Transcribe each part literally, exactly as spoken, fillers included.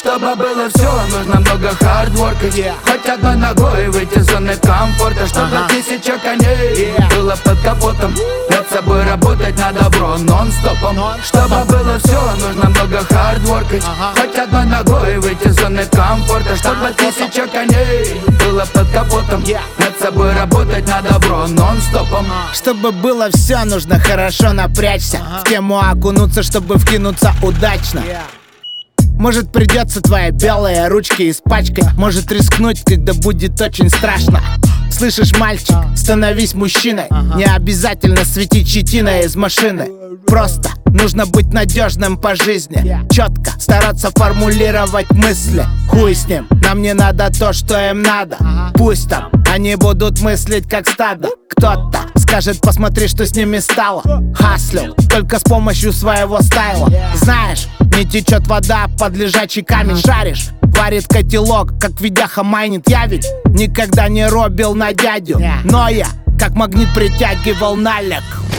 Чтобы было все, нужно много хардворка, yeah. Хоть одной ногой выйти из зоны комфорта. Чтобы uh-huh. тысяча коней yeah. было под капотом. Над собой работать на добро нон-стопом. Чтобы было все, нужно много хардворка, uh-huh. Хоть одной ногой выйти из зоны комфорта. Чтобы тысяча коней было под капотом. yeah. Над собой работать на добро нон-стопом. Чтобы было все, нужно хорошо напрячься, uh-huh. в тему окунуться, чтобы вкинуться удачно. yeah. Может, придется твои белые ручки испачкать. Может, рискнуть, когда будет очень страшно. Слышишь, мальчик, становись мужчиной. Не обязательно светить щетиной из машины. Просто нужно быть надежным по жизни. Четко стараться формулировать мысли. Хуй с ним, нам не надо то, что им надо. Пусть там они будут мыслить как стадо. Кто-то скажет, посмотри, что с ними стало. Хаслю только с помощью своего стайла. Знаешь, не течет вода под лежачий камень. Шаришь, варит котелок, как видяха майнит. Я ведь никогда не робил на дядю, но я как магнит притягивал налег.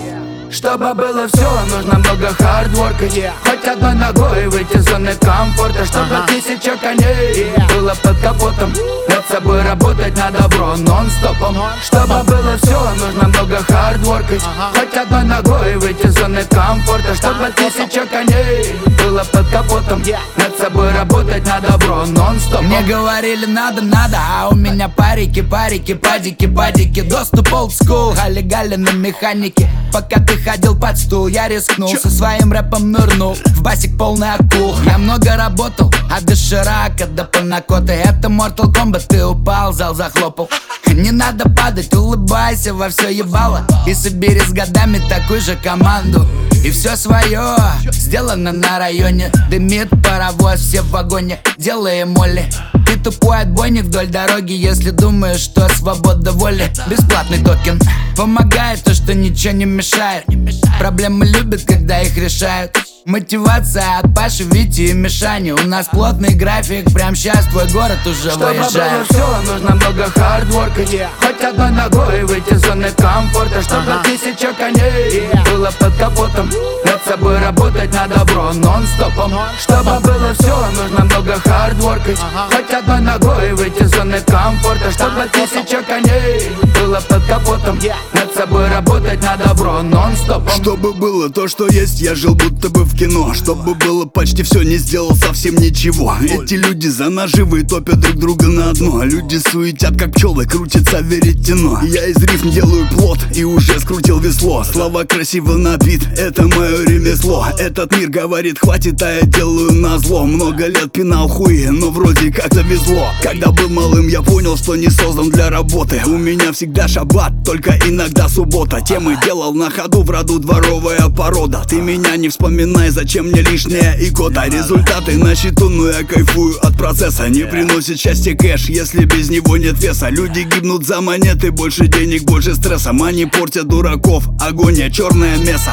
Чтобы было все, нужно много хардворка, yeah. Хоть одной ногой выйти из зоны комфорта. Чтобы uh-huh. тысяча коней yeah. было под капотом. Над собой работать на добро нон-стопом. uh-huh. Чтобы было все, нужно много хардворка, uh-huh. хоть одной ногой выйти из зоны комфорта. Чтобы тысяча коней было под капотом. yeah. Над собой работать на добро нон-стопом. Мне говорили надо, надо, а у меня парики, парики, падики, падики. Доступ old school, гали-гали на механике. Пока ты ходил под стул, я рискнул, со своим рэпом нырнул в басик полный акул. Я много работал, от доширака до панакоты. Это Mortal Kombat, ты упал, зал захлопал. Не надо падать, улыбайся во все ебало. И собери с годами такую же команду. И все свое сделано на районе. Дымит паровоз, все в вагоне, делаем молли. Ты тупой отбойник вдоль дороги, если думаешь, что свобода воли. Бесплатный токен помогает то, что ничего не мешает. Проблемы любят, когда их решают. Мотивация от Паши, Вити и Мишани. У нас плотный график, прям сейчас твой город уже Чтобы выезжает. Чтобы было все, нужно много хардворка, yeah. Хоть одной ногой выйти из зоны комфорта. Чтобы uh-huh. тысяча коней yeah. было под капотом. Над собой работать на добро нон-стопом. Чтобы было все, нужно много хардворка, uh-huh. хоть одной ногой выйти из зоны комфорта. Чтобы тысяча коней было под капотом. yeah. Над собой работать на добро нон-стопом. Чтобы было то, что есть, я жил будто бы в кино. Чтобы было почти все, не сделал совсем ничего. Эти люди за наживы топят друг друга на дно. Люди суетят, как пчелы, крутится веретено. Я из рифм делаю плод и уже скрутил весло. Слова красиво на бит, это мое ремесло. Этот мир говорит хватит, а я делаю назло. Много лет пинал хуи, но вроде как завезло. Когда был малым, я понял, что не создан для работы. У меня всегда шаббат, только иногда суббота. Темы делал на ходу, в роду дворовая порода. Ты меня не вспоминай, зачем мне лишняя икота. Результаты на счету, но я кайфую от процесса. Не приносит счастья кэш, если без него нет веса. Люди гибнут за монеты, больше денег, больше стресса. Мани портят дураков, агония, черное мясо.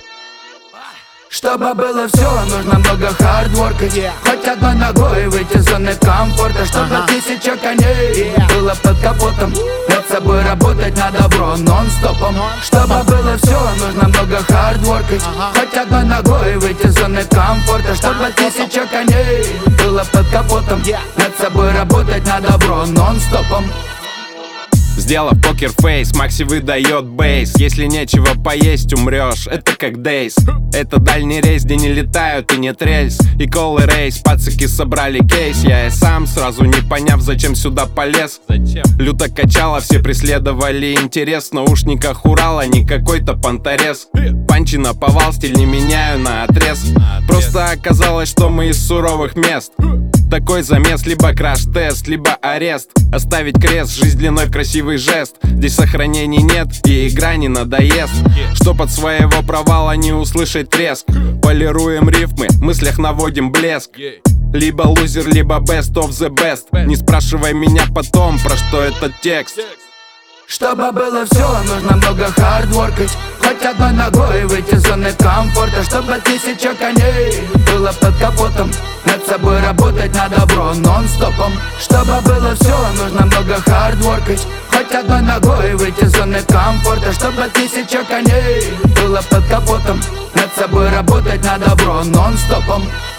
Чтобы было все, нужно много хардворка, yeah. Хоть одной ногой выйти из зоны комфорта. Чтобы uh-huh. тысяча коней yeah. было под капотом. Над собой работать на добро нон-стопом. Чтобы было все, нужно много хардворка, uh-huh. хоть одной ногой выйти из зоны комфорта. Чтобы тысяча коней было под капотом. yeah. Над собой работать на добро нон-стопом. Сделав покерфейс, Макси выдает бейс. Если нечего поесть, умрешь, это как дейс. Это дальний рейс, где не летают и нет рельс. И колы рейс, пацаки собрали кейс. Я и сам, сразу не поняв, зачем сюда полез. Зачем? Люто качало, все преследовали интерес. В наушниках Урала, не какой-то понторез. Панчи наповал, стиль не меняю на отрез. Просто оказалось, что мы из суровых мест. Такой замес, либо краш-тест, либо арест. Оставить крест, жизнь длиной в красивый жест. Здесь сохранений нет и игра не надоест. Чтоб от своего провала не услышать треск. Полируем рифмы, в мыслях наводим блеск. Либо лузер, либо best of the best. Не спрашивай меня потом, про что этот текст. Чтобы было все, нужно много хардворка. Хоть одной ногой выйти из зоны комфорта. Чтобы тысяча коней было под капотом. Над собой работать на добро нон-стопом. Чтобы было все, нужно много хардворка. Хоть одной ногой выйти из зоны комфорта. Чтобы тысяча коней было под капотом. Над собой работать на добро нон-стопом.